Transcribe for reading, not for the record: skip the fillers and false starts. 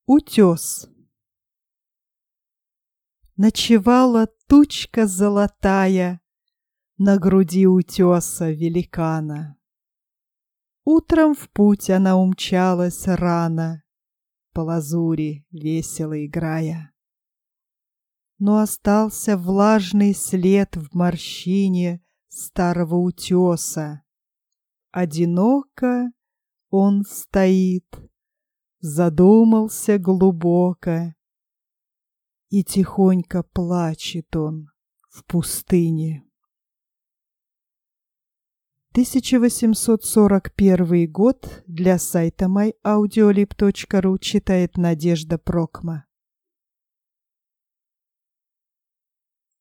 Утес. Ночевала тучка золотая на груди утеса великана. Утром в путь она умчалась рано, по лазури весело играя. Но остался влажный след в морщине старого утеса. Одиноко он стоит, задумался глубоко, и тихонько плачет он в пустыне. 1841 год. Для сайта myaudiolib.ru читает Надежда Прокма.